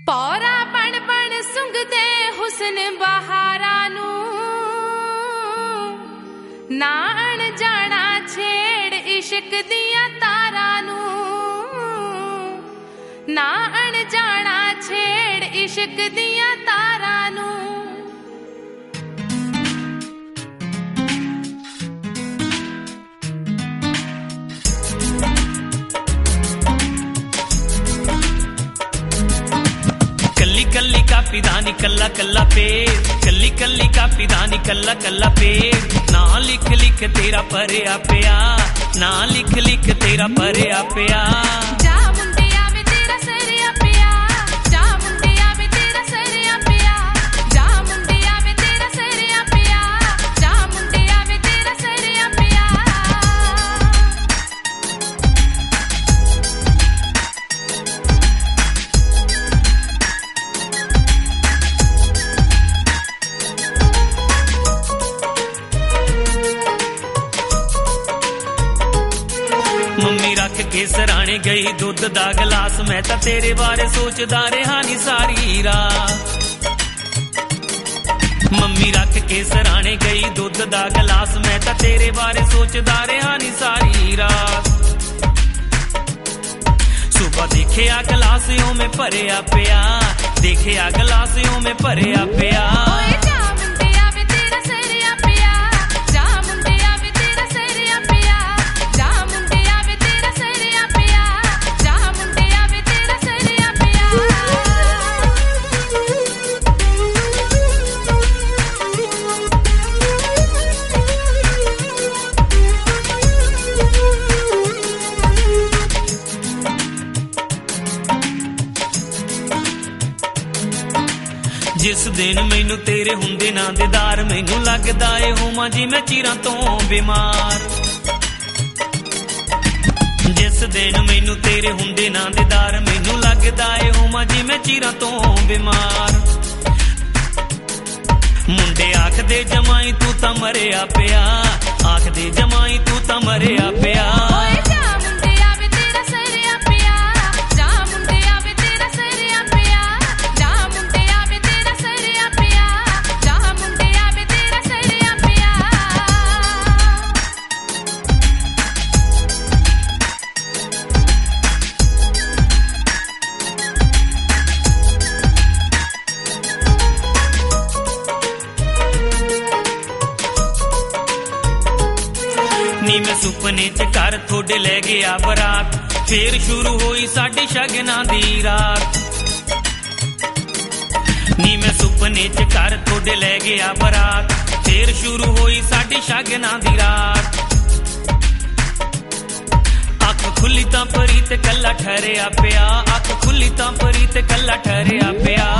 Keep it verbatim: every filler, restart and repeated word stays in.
ਪੌਰਾ ਬਣ ਬਣ ਸੁੰਘਦੇ ਹੁਸਨ ਬਹਾਰਾਂ ਨੂੰ ਨਾ ਅਣਜਾਣਾ ਛੇੜ ਇਸ਼ਕ ਦੀਆਂ ਤਾਰਾਂ ਨੂੰ ਨਾ ਅਣਜਾਣਾ ਛੇੜ ਇਸ਼ਕ ਦੀਆਂ ਤਾਰਾਂ ਨੂੰ कल्ली कल्ली कापी दानी कल्ला कल्ला पेड़ कल्ली कल्ली कापी दानी कल्ला कल्ला पेड़ ना लिख लिख तेरा परया पिया ना लिख लिख तेरा परया पिया जा मुंडिया वे तेरा सरया पिया जा मुंडिया वे तेरा सरया पिया जा मुंडिया वे तेरा सरया पिया जा मुंडिया वे तेरा सरया पिया मम्मी रख के सराणे गई दुध दा गिलास मैं तां तेरे बारे सोचदा रहा नी सारी रात मम्मी रख के सराणे गई दुध दा गिलास मैं तां तेरे बारे सोचदा रहा नी सारी रात सुबह देखिया गिलास ओं में भरिया पिया देखिया गिलास ओं में भरिया पिया जिस दिन मैनू तेरे हुंदे ना दीदार मैनू लगदा ए होवां जिवें चिरां तो बीमार जिस दिन मैनू तेरे हुंदे ना दीदार मैनू लगदा ए होवां जिवें चिरां तो बीमार मुंडे आखदे जमाई तू तां मरिया पिया आखदे जमाई तू तां मरिया पिया नी मैं सुपने च घर थोड़े लै गया बरात फिर शुरू हुई साडी शगना दी रात नी मैं सुपने च घर थोड़े लै गया बरात फिर शुरू हुई साडी शगना दी रात अख खुली तां परी ते कल्ला ठहरिया पिया अख खुली तां परी ते कल्ला ठहरिया पिया